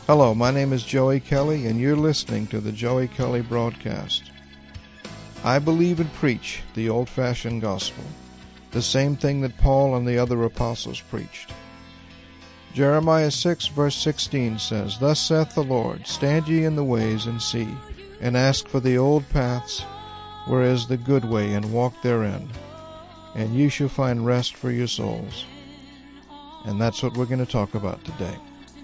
Hello, my name is Joey Kelly, and you're listening to the Joey Kelly Broadcast. I believe and preach the old-fashioned gospel, the same thing that Paul and the other apostles preached. Jeremiah 6, verse 16 says, "Thus saith the Lord, stand ye in the ways and see, and ask for the old paths, where is the good way, and walk therein, and you shall find rest for your souls." And that's what we're going to talk about today.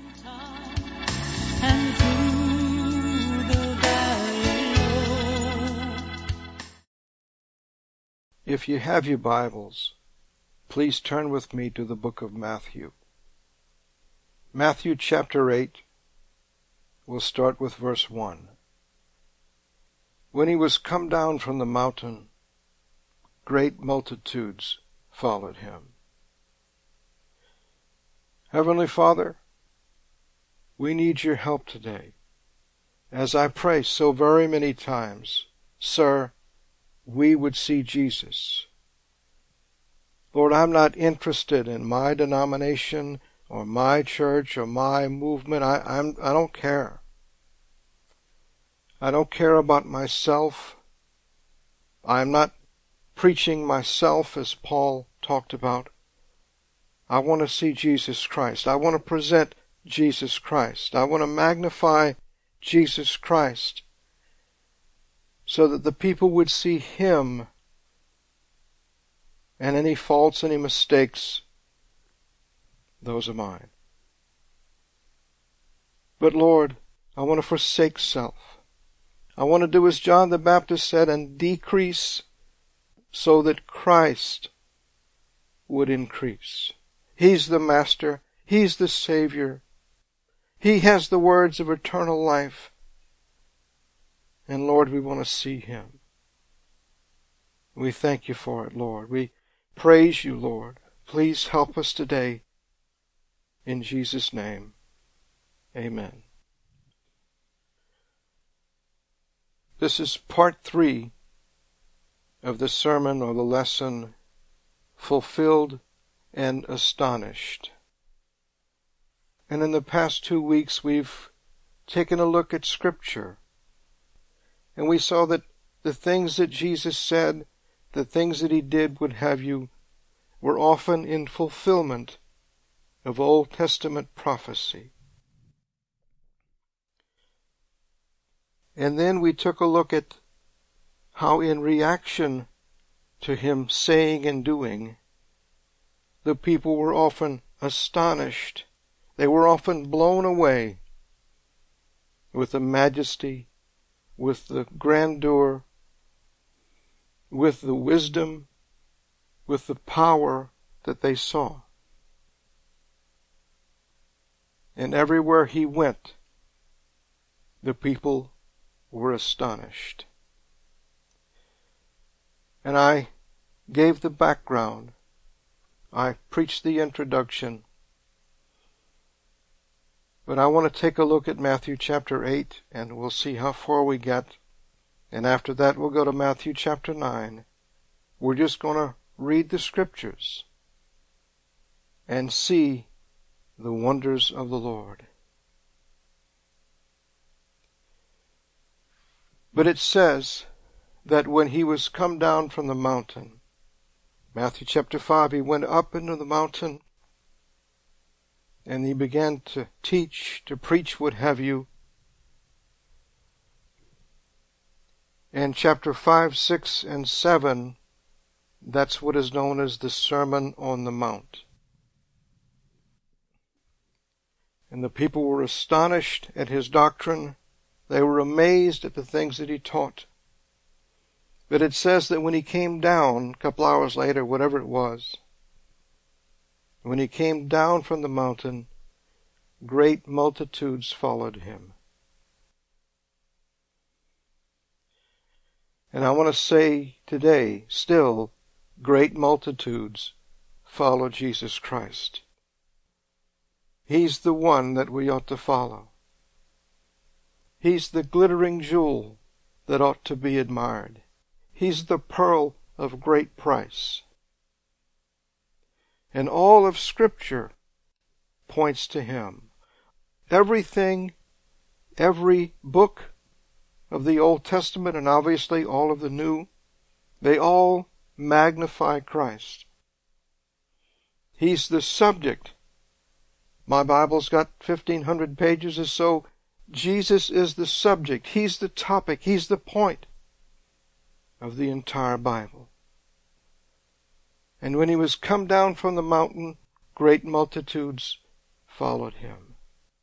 If you have your Bibles, please turn with me to the book of Matthew. Matthew chapter 8, we'll start with verse 1. When he was come down from the mountain, great multitudes followed him. Heavenly Father, we need your help today. As I pray so very many times, Sir, we would see Jesus. Lord, I'm not interested in my denomination or my church or my movement. I don't care. I don't care about myself. I'm not preaching myself as Paul talked about. I want to see Jesus Christ. I want to present Jesus Christ. I want to magnify Jesus Christ, so that the people would see him, and any faults, any mistakes, those are mine. But Lord, I want to forsake self. I want to do as John the Baptist said, and decrease so that Christ would increase. He's the Master. He's the Savior. He has the words of eternal life. And Lord, we want to see him. We thank you for it, Lord. We praise you, Lord. Please help us today. In Jesus' name, amen. This is part 3 of the sermon or the lesson, Fulfilled and Astonished. And in the past 2 weeks, we've taken a look at Scripture. And we saw that the things that Jesus said, the things that he did, would have you, were often in fulfillment of Old Testament prophecy. And then we took a look at how, in reaction to him saying and doing, the people were often astonished. They were often blown away with the majesty, with the grandeur, with the wisdom, with the power that they saw. And everywhere he went, the people were astonished. And I gave the background. I preached the introduction. But I want to take a look at Matthew chapter 8, and we'll see how far we get. And after that, we'll go to Matthew chapter 9. We're just going to read the Scriptures and see the wonders of the Lord. But it says that when he was come down from the mountain, Matthew chapter 5, he went up into the mountain, and he began to teach, to preach, what have you. And chapter 5, 6, and 7, that's what is known as the Sermon on the Mount. And the people were astonished at his doctrine. They were amazed at the things that he taught. But it says that when he came down, a couple hours later, whatever it was, when he came down from the mountain, great multitudes followed him. And I want to say today, still, great multitudes follow Jesus Christ. He's the one that we ought to follow. He's the glittering jewel that ought to be admired. He's the pearl of great price. And all of Scripture points to him. everything, every book of the Old Testament and obviously all of the New, they all magnify Christ. He's the subject. My Bible's got 1,500 pages or so. Jesus is the subject. He's the topic. He's the point of the entire Bible. And when he was come down from the mountain, great multitudes followed him.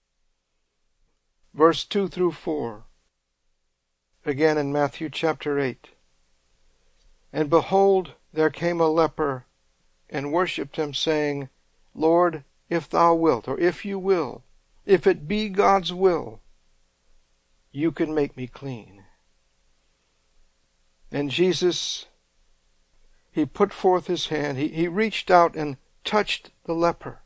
Verse 2 through 4. Again in Matthew chapter 8. And behold, there came a leper, and worshipped him, saying, Lord, if thou wilt, or if you will, if it be God's will, you can make me clean. And Jesus, he put forth his hand, he reached out and touched the leper.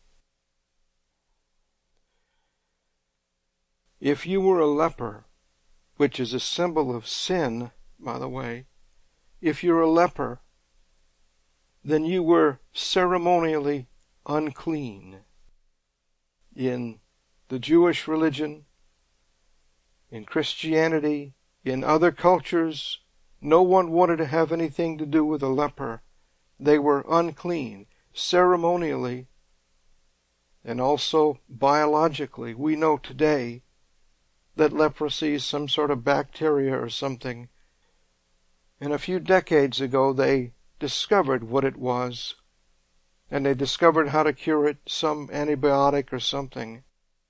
If you were a leper, which is a symbol of sin, by the way, if you're a leper, then you were ceremonially unclean. In the Jewish religion, in Christianity, in other cultures, no one wanted to have anything to do with a leper. They were unclean, ceremonially, and also biologically. We know today that leprosy is some sort of bacteria or something. And a few decades ago, they discovered what it was, and they discovered how to cure it, some antibiotic or something.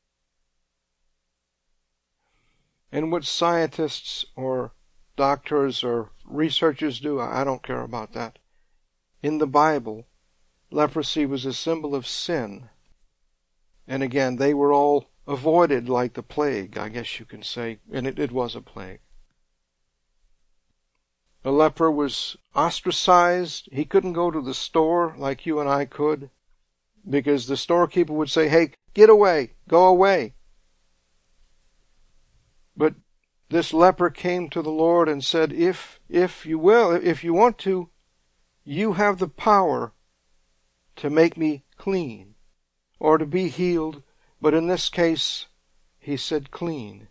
And what scientists or doctors or researchers do, I don't care about that. In the Bible, leprosy was a symbol of sin. And again, they were all avoided like the plague, I guess you can say, and it was a plague. A leper was ostracized. He couldn't go to the store like you and I could, because the storekeeper would say, hey, get away, go away. But this leper came to the Lord and said, if you will, if you want to, you have the power to make me clean or to be healed. But in this case, he said clean.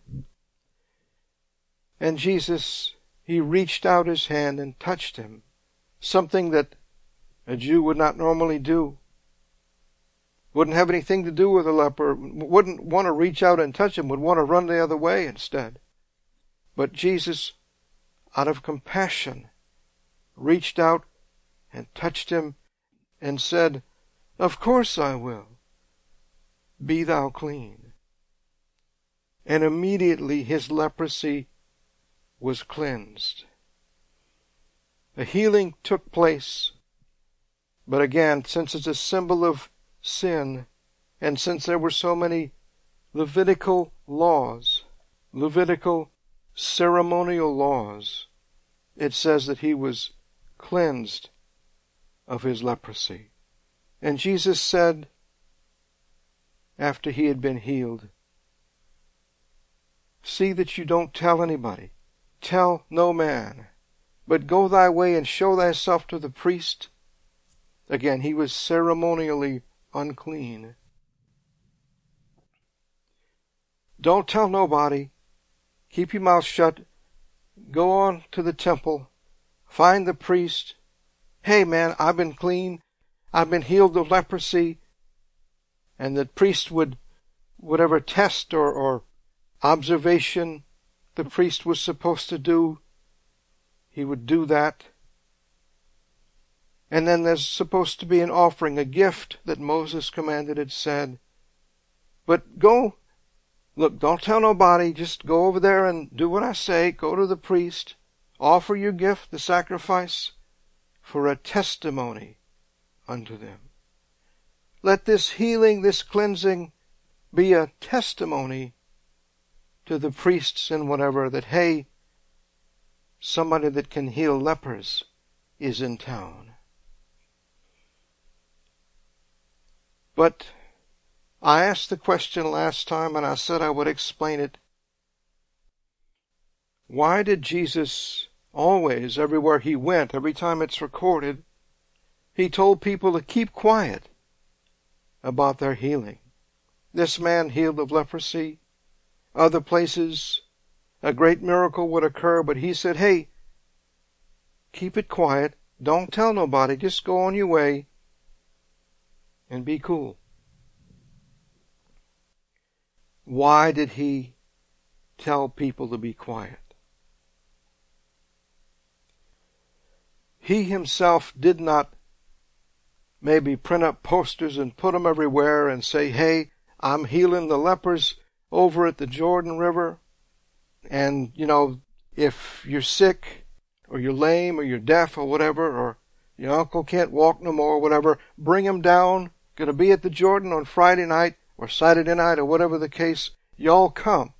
And Jesus, he reached out his hand and touched him, something that a Jew would not normally do. Wouldn't have anything to do with a leper, wouldn't want to reach out and touch him, would want to run the other way instead. But Jesus, out of compassion, reached out and touched him and said, of course I will. Be thou clean. And immediately his leprosy was cleansed. A healing took place. But again, since it's a symbol of sin, and since there were so many Levitical laws, Levitical ceremonial laws, it says that he was cleansed of his leprosy. And Jesus said, after he had been healed, see that you don't tell anybody. Tell no man, but go thy way and show thyself to the priest. Again, he was ceremonially unclean. Don't tell nobody. Keep your mouth shut. Go on to the temple. Find the priest. Hey man, I've been clean. I've been healed of leprosy. And the priest would, whatever test or observation the priest was supposed to do, he would do that. And then there's supposed to be an offering, a gift that Moses commanded, it said. But go, look, don't tell nobody, just go over there and do what I say, go to the priest, offer your gift, the sacrifice, for a testimony unto them. Let this healing, this cleansing, be a testimony to the priests and whatever, that, hey, somebody that can heal lepers is in town. But I asked the question last time, and I said I would explain it. Why did Jesus always, everywhere he went, every time it's recorded, he told people to keep quiet about their healing? this man healed of leprosy. Other places, a great miracle would occur, but he said, hey, keep it quiet. Don't tell nobody. Just go on your way and be cool. Why did he tell people to be quiet? He himself did not maybe print up posters and put them everywhere and say, hey, I'm healing the lepers over at the Jordan River. And, if you're sick or you're lame or you're deaf or whatever, or your uncle can't walk no more or whatever, bring him down. Going to be at the Jordan on Friday night or Saturday night or whatever the case. Y'all come.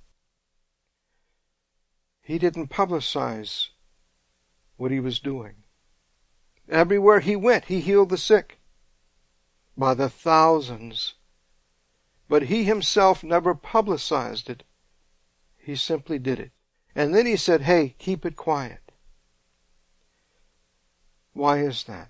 He didn't publicize what he was doing. Everywhere he went, he healed the sick by the thousands. But he himself never publicized it. He simply did it. And then he said, hey, keep it quiet. Why is that?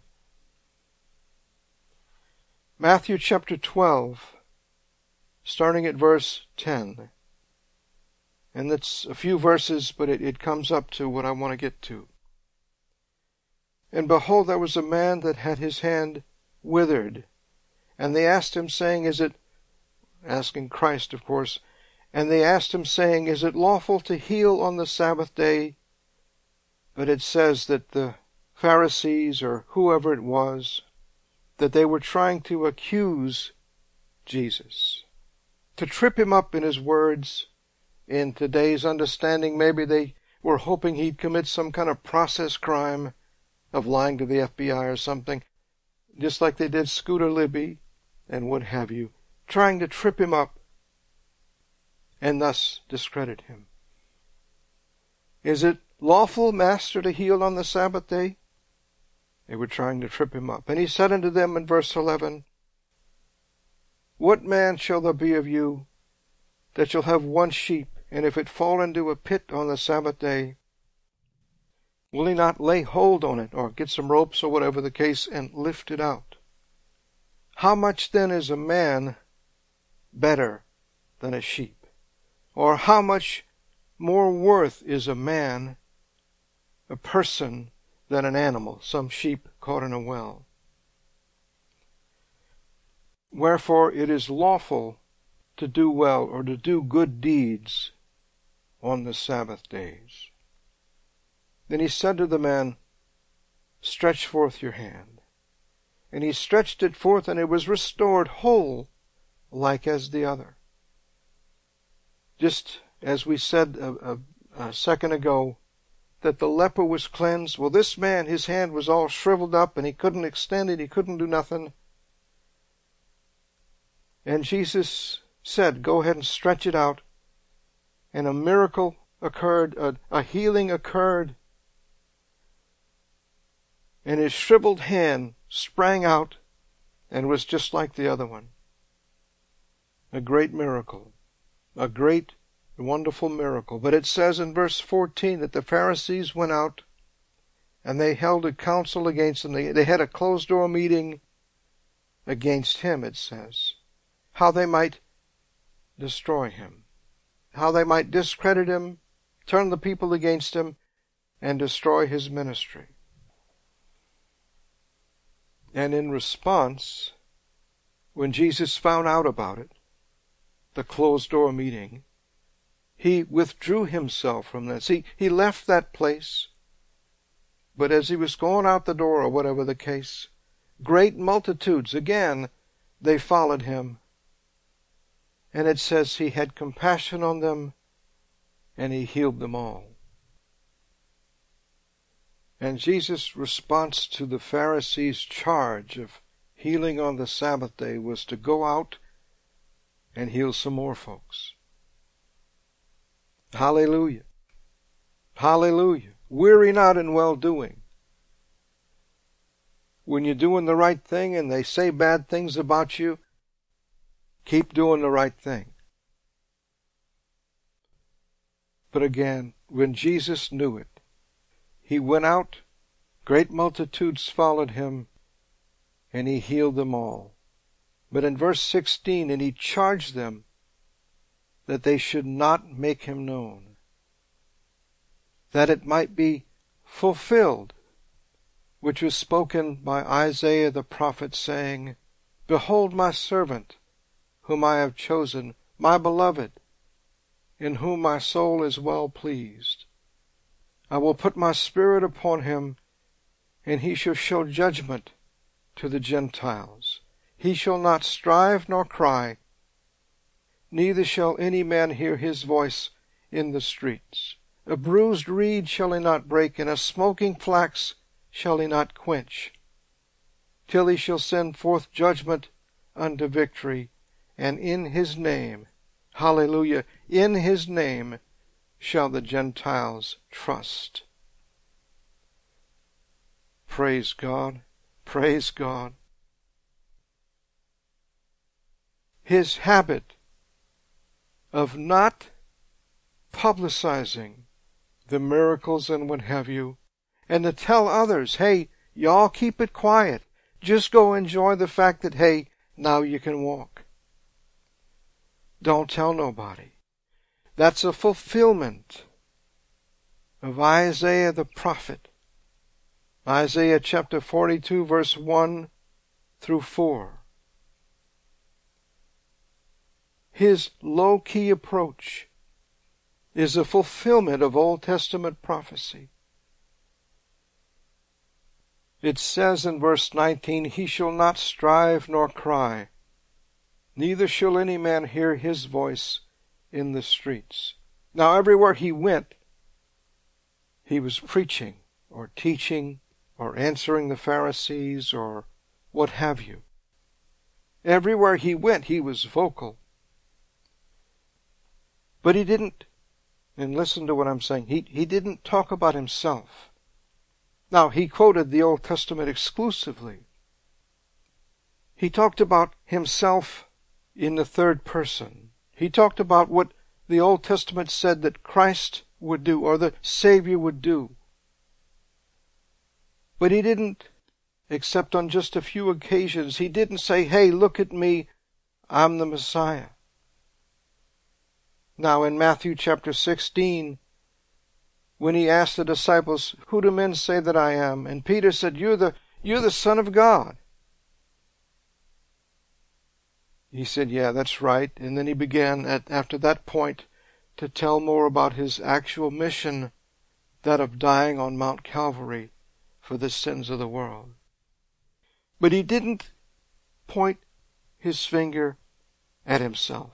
Matthew chapter 12, starting at verse 10. And it's a few verses, but it comes up to what I want to get to. And behold, there was a man that had his hand withered. And they asked him, saying, asking Christ, of course, and they asked him, saying, is it lawful to heal on the Sabbath day? But it says that the Pharisees, or whoever it was, that they were trying to accuse Jesus, to trip him up in his words. In today's understanding, maybe they were hoping he'd commit some kind of process crime of lying to the FBI or something, just like they did Scooter Libby and what have you, trying to trip him up and thus discredit him. Is it lawful, Master, to heal on the Sabbath day? They were trying to trip him up. And he said unto them in verse 11, what man shall there be of you that shall have one sheep, and if it fall into a pit on the Sabbath day, will he not lay hold on it, or get some ropes or whatever the case, and lift it out? How much then is a man better than a sheep? Or how much more worth is a man, a person, than an animal, some sheep caught in a well? Wherefore it is lawful to do well, or to do good deeds on the Sabbath days. Then he said to the man, stretch forth your hand. And he stretched it forth, and it was restored whole, like as the other. Just as we said a second ago, that the leper was cleansed. Well, this man, his hand was all shriveled up, and he couldn't extend it, he couldn't do nothing. And Jesus said, go ahead and stretch it out. And a miracle occurred, a healing occurred. And his shriveled hand sprang out and was just like the other one. A great miracle. A great, wonderful miracle. But it says in verse 14 that the Pharisees went out and they held a council against him. They had a closed-door meeting against him, it says. How they might destroy him. How they might discredit him, turn the people against him, and destroy his ministry. And in response, when Jesus found out about it, the closed-door meeting, he withdrew himself from that. See, he left that place, but as he was going out the door, or whatever the case, great multitudes, again, they followed him. And it says he had compassion on them, and he healed them all. And Jesus' response to the Pharisees' charge of healing on the Sabbath day was to go out and heal some more folks. Hallelujah. Hallelujah. Weary not in well-doing. When you're doing the right thing and they say bad things about you, keep doing the right thing. But again, when Jesus knew it, he went out, great multitudes followed him, and he healed them all. But in verse 16, and he charged them that they should not make him known, that it might be fulfilled, which was spoken by Isaiah the prophet, saying, Behold my servant, whom I have chosen, my beloved, in whom my soul is well pleased. I will put my spirit upon him, and he shall show judgment to the Gentiles. He shall not strive nor cry, neither shall any man hear his voice in the streets. A bruised reed shall he not break, and a smoking flax shall he not quench, till he shall send forth judgment unto victory, and in his name, hallelujah, in his name shall the Gentiles trust. Praise God, praise God. His habit of not publicizing the miracles and what have you, and to tell others, hey, y'all keep it quiet. Just go enjoy the fact that, hey, now you can walk. Don't tell nobody. That's a fulfillment of Isaiah the prophet. Isaiah chapter 42, verse 1 through 4. His low-key approach is a fulfillment of Old Testament prophecy. It says in verse 19, He shall not strive nor cry, neither shall any man hear his voice in the streets. Now everywhere he went, he was preaching or teaching or answering the Pharisees or what have you. Everywhere he went, he was vocal. But he didn't, and listen to what I'm saying, he didn't talk about himself. Now, he quoted the Old Testament exclusively. He talked about himself in the third person. He talked about what the Old Testament said that Christ would do, or the Savior would do. But he didn't, except on just a few occasions, he didn't say, hey, look at me, I'm the Messiah. Now in Matthew chapter 16, when he asked the disciples, who do men say that I am? And Peter said, you're the Son of God. He said, yeah, that's right. And then he began after that point to tell more about his actual mission, that of dying on Mount Calvary for the sins of the world. But he didn't point his finger at himself.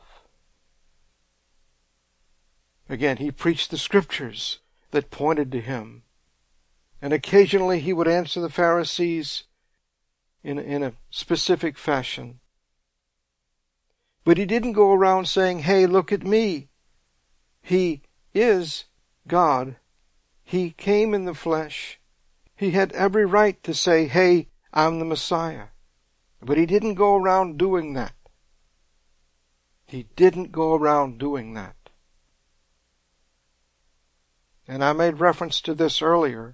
Again, he preached the scriptures that pointed to him. And occasionally he would answer the Pharisees in a specific fashion. But he didn't go around saying, hey, look at me. He is God. He came in the flesh. He had every right to say, hey, I'm the Messiah. But he didn't go around doing that. He didn't go around doing that. And I made reference to this earlier.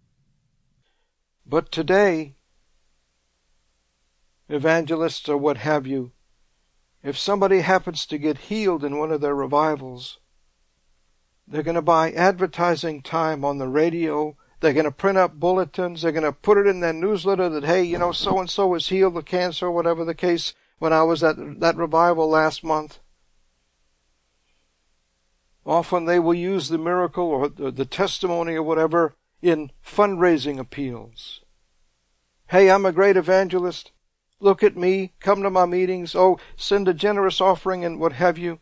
But today, evangelists or what have you, if somebody happens to get healed in one of their revivals, they're going to buy advertising time on the radio. They're going to print up bulletins. They're going to put it in their newsletter that, hey, you know, so-and-so was healed of cancer, or whatever the case, when I was at that revival last month. Often they will use the miracle or the testimony or whatever in fundraising appeals. Hey, I'm a great evangelist. Look at me. Come to my meetings. Oh, send a generous offering and what have you.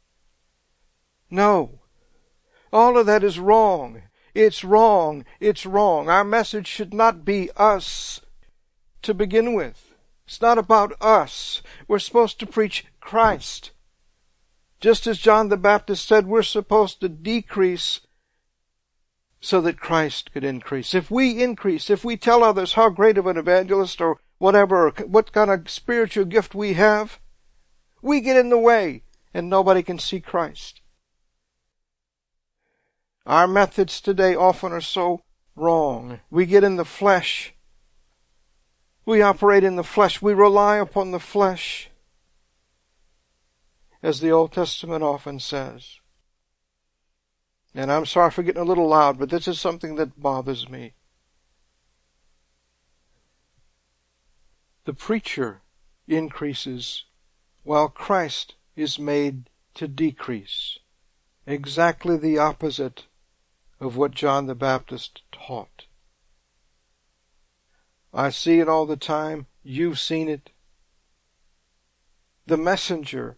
No. All of that is wrong. It's wrong. It's wrong. Our message should not be us to begin with. It's not about us. We're supposed to preach Christ. Just as John the Baptist said, we're supposed to decrease so that Christ could increase. If we increase, if we tell others how great of an evangelist or whatever, or what kind of spiritual gift we have, we get in the way and nobody can see Christ. Our methods today often are so wrong. We get in the flesh We operate in the flesh. We rely upon the flesh, as the Old Testament often says. And I'm sorry for getting a little loud, but this is something that bothers me. The preacher increases while Christ is made to decrease. Exactly the opposite of what John the Baptist taught. I see it all the time. You've seen it. The messenger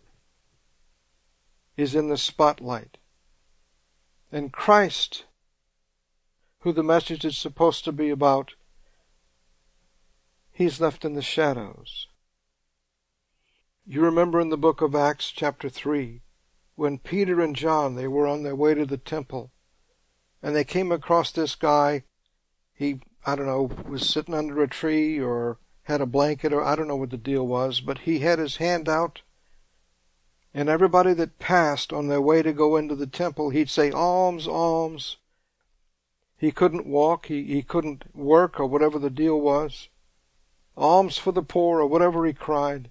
is in the spotlight. And Christ, who the message is supposed to be about, he's left in the shadows. You remember in the book of Acts chapter 3, when Peter and John, they were on their way to the temple, and they came across this guy. He, was sitting under a tree or had a blanket, or I don't know what the deal was, but he had his hand out, and everybody that passed on their way to go into the temple, he'd say, alms, alms. He couldn't walk, he couldn't work, or whatever the deal was. Alms for the poor, or whatever he cried.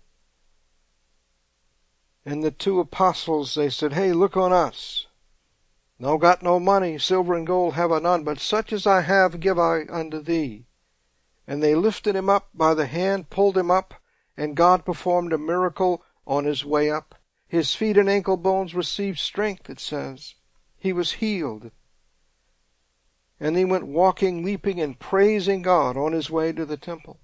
And the two apostles, they said, hey, look on us. No got no money, silver and gold have I none, but such as I have give I unto thee. And they lifted him up by the hand, pulled him up, and God performed a miracle on his way up. His feet and ankle bones received strength, it says. He was healed. And he went walking, leaping, and praising God on his way to the temple.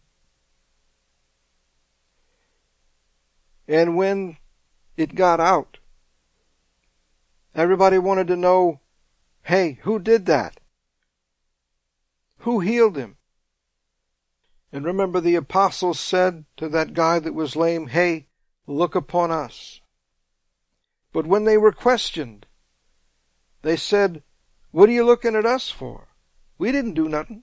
And when it got out, everybody wanted to know, hey, who did that? Who healed him? And remember, the apostles said to that guy that was lame, hey, look upon us. But when they were questioned, they said, what are you looking at us for? We didn't do nothing.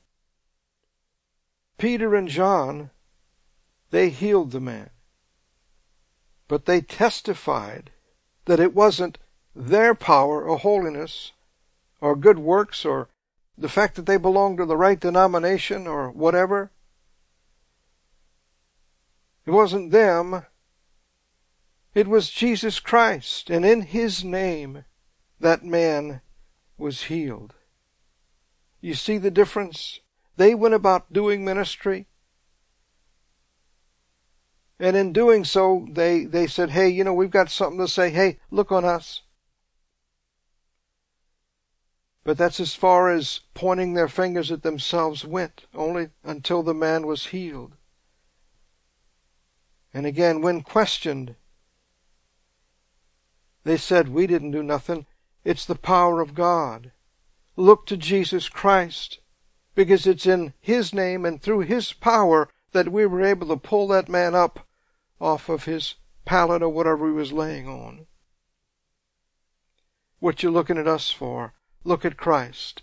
Peter and John, they healed the man. But they testified that it wasn't their power or holiness or good works or the fact that they belonged to the right denomination or whatever. It wasn't them. It was Jesus Christ, and in His name that man was healed. You see the difference? They went about doing ministry, and in doing so, they said, hey, we've got something to say. Hey, look on us. But that's as far as pointing their fingers at themselves went, only until the man was healed. And again, when questioned, they said, we didn't do nothing. It's the power of God. Look to Jesus Christ, because it's in His name and through His power that we were able to pull that man up off of his pallet or whatever he was laying on. What you looking at us for? Look at Christ.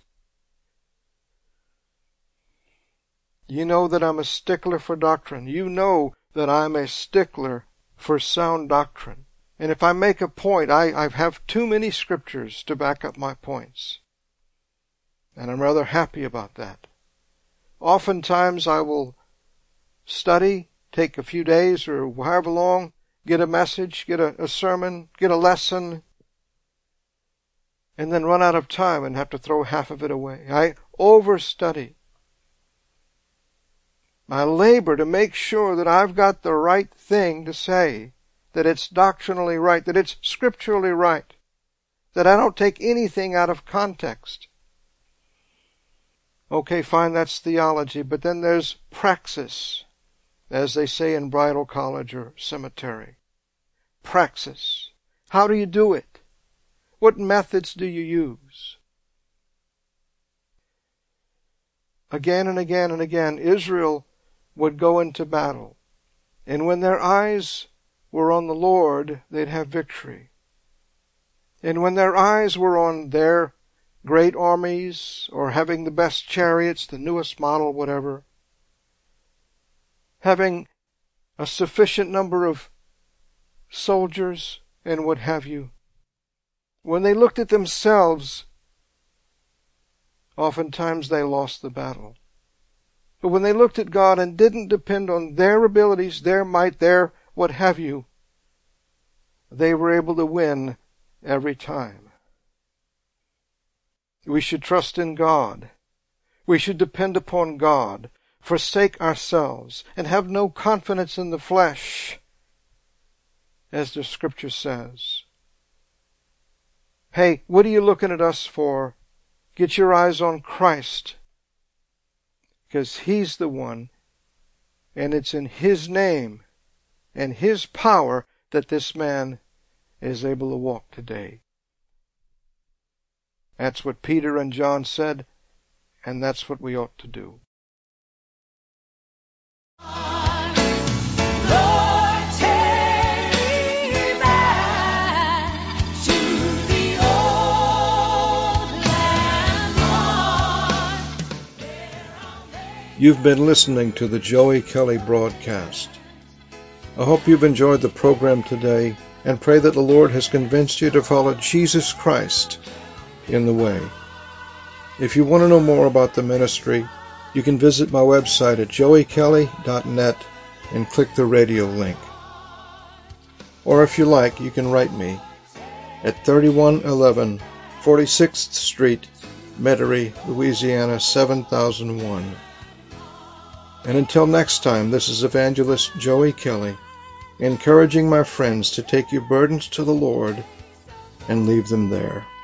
You know that I'm a stickler for doctrine. You know that I'm a stickler for sound doctrine. And if I make a point, I have too many scriptures to back up my points. And I'm rather happy about that. Oftentimes I will study, take a few days or however long, get a message, get a sermon, get a lesson, and then run out of time and have to throw half of it away. I overstudy. I labor to make sure that I've got the right thing to say, that it's doctrinally right, that it's scripturally right, that I don't take anything out of context. Okay, fine, that's theology, but then there's praxis, as they say in bridal college or cemetery. Praxis. How do you do it? What methods do you use? Again and again and again, Israel would go into battle. And when their eyes were on the Lord, they'd have victory. And when their eyes were on their great armies, or having the best chariots, the newest model, whatever, having a sufficient number of soldiers and what have you, when they looked at themselves, oftentimes they lost the battle. But when they looked at God and didn't depend on their abilities, their might, their what have you, they were able to win every time. We should trust in God. We should depend upon God, forsake ourselves, and have no confidence in the flesh, as the Scripture says. Hey, what are you looking at us for? Get your eyes on Christ, because He's the one, and it's in His name and His power that this man is able to walk today. That's what Peter and John said, and that's what we ought to do. You've been listening to the Joey Kelly broadcast. I hope you've enjoyed the program today and pray that the Lord has convinced you to follow Jesus Christ in the way. If you want to know more about the ministry, you can visit my website at joeykelly.net and click the radio link. Or if you like, you can write me at 3111 46th Street, Metairie, Louisiana 7001. And until next time, this is Evangelist Joey Kelly, encouraging my friends to take your burdens to the Lord and leave them there.